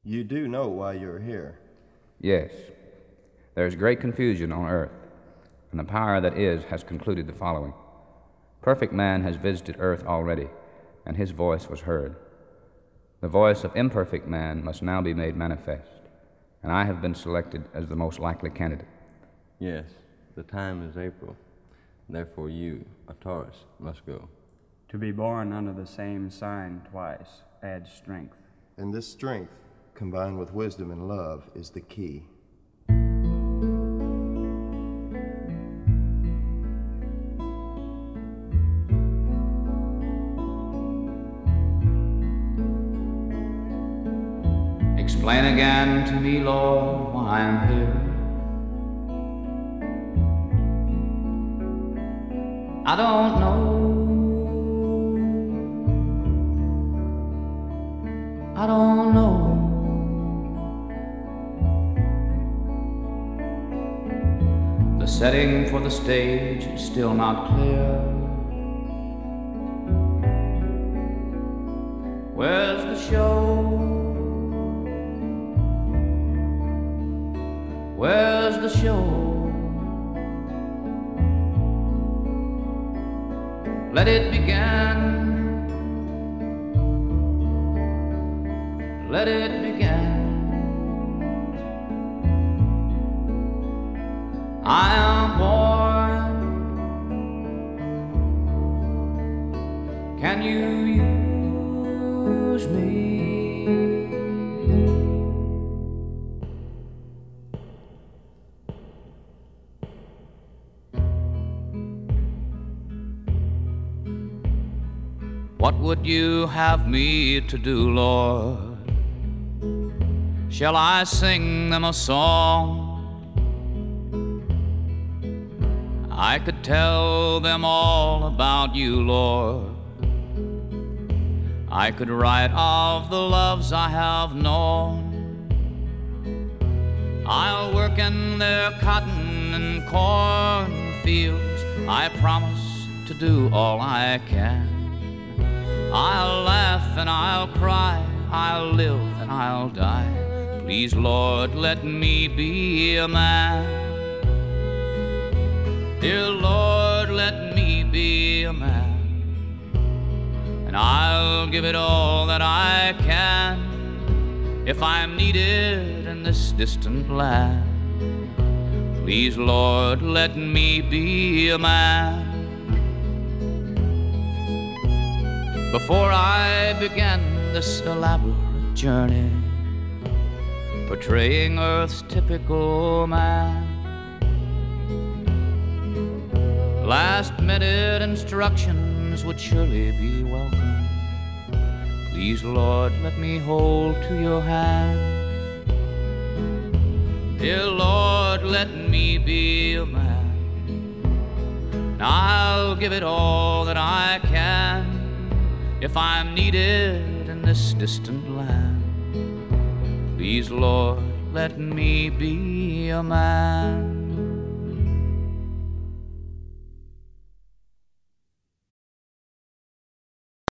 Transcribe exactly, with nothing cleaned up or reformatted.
You do know why you're here. Yes. There is great confusion on earth, and the power that is has concluded the following. Perfect man has visited earth already, and his voice was heard. The voice of imperfect man must now be made manifest, and I have been selected as the most likely candidate. Yes, the time is April. Therefore you, a Taurus, must go. To be born under the same sign twice adds strength. And this strength, combined with wisdom and love, is the key. Explain again to me, Lord, why I'm here. I don't know. I don't know. The setting for the stage is still not clear. Where's the show? Where's the show? Let it begin. Let it begin. I am born. Can you use me? What would you have me to do, Lord? Shall I sing them a song? I could tell them all about you, Lord. I could write of the loves I have known. I'll work in their cotton and corn fields. I promise to do all I can. I'll laugh and I'll cry, I'll live and I'll die. Please, Lord, let me be a man. Dear Lord, let me be a man. And I'll give it all that I can if I'm needed in this distant land. Please, Lord, let me be a man. Before I began this elaborate journey, portraying Earth's typical man, last minute instructions would surely be welcome. Please, Lord, let me hold to your hand. Dear Lord, let me be a man. And I'll give it all that I can if I'm needed in this distant land. Please, Lord, let me be a man.